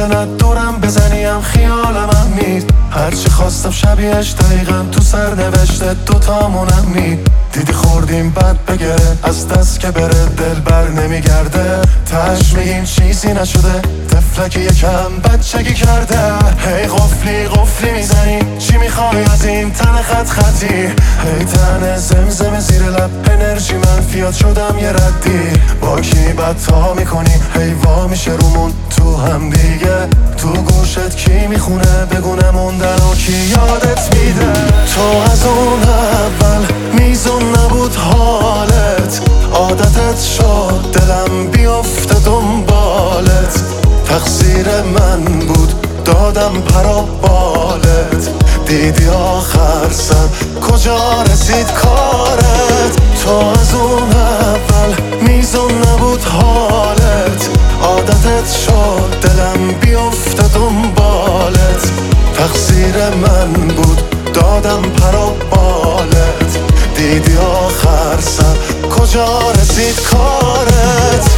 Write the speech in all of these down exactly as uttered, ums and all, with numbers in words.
نه دورم بزنیم خیال من مید. هرچی خواستم شبیهش دقیقا تو سر نوشته دوتامونم مید. دیدی خوردیم بد بگره از دست که بره دل بر نمیگرده. تش میگیم چیزی نشده طفلکی یکم بچگی کرده. هی قفلی قفلی میزنی چی میخوای از این تن خط خطی. هی تن زمزم زیر لب انرژی منفیات شدم یه ردی. با کی بدتا میکنی هی وا میشه رومون تو هم دیگه. تو گوشت کی میخونه بگونه موندن و کی یادت میده. تو از اون اول میزون نبود حالت عادتت شد دلم بیفته دنبالت. تقصیر من بود دادم پرا بالت. دیدی آخر سر کجا رسید کارت. تو از اون اول میزون نبود حالت عادتت شد دلم بیفته دنبالت. تقصیر من بود دادم پرا بالت. دیدی آخر سر کجا رسید کارت.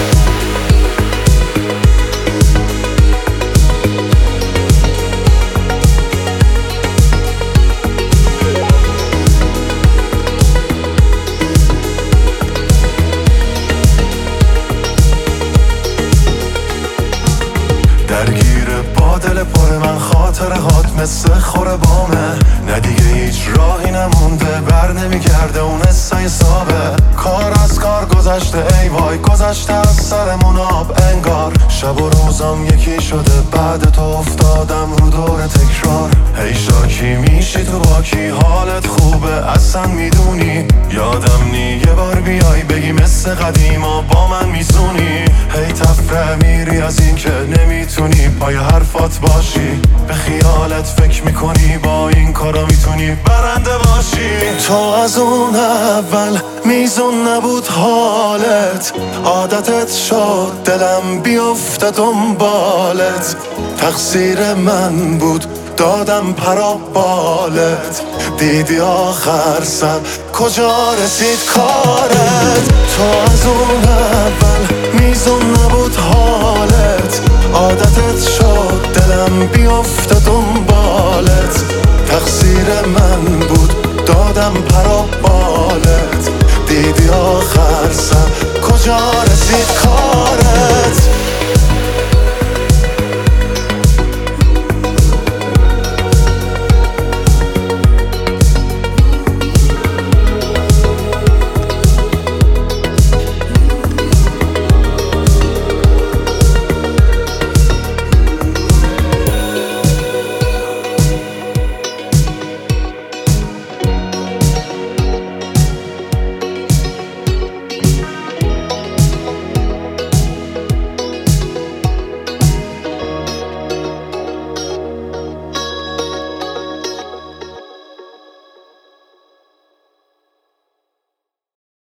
درگیر با دل پر من خاطره هات مثل خوره بامه. نه دیگه هیچ راهی نمونده بر نمیگرده اون حسای سابه. کار از کار گذشته ای وای گذشته از سرمون آب انگار. شب و روزم یکی شده بعد تو افتادم رو دور تکرار. هی شاکی میشی تو با کی حالت خوبه اصلا میدونی. یادم نی یه بار بیای بگی مثل قدیما با من میزونی. هی تفره میری از این که نمیتونی پای حرفات باشی. به خیالت فکر میکنی با این کارا میتونی برنده باشی. تو از اون اول میزون نبود حالت عادتت شد دلم بیفته دنبالت. تقصیر من بود دادم پرا بالت. دیدی آخر سر کجا رسید کارت. تو از اون اول میزون نبود حالت عادتت شد دلم بیفته دنبالت. تقصیر من بود دادم پرا بالت. دیدی آخر سر کجا رسید کارت.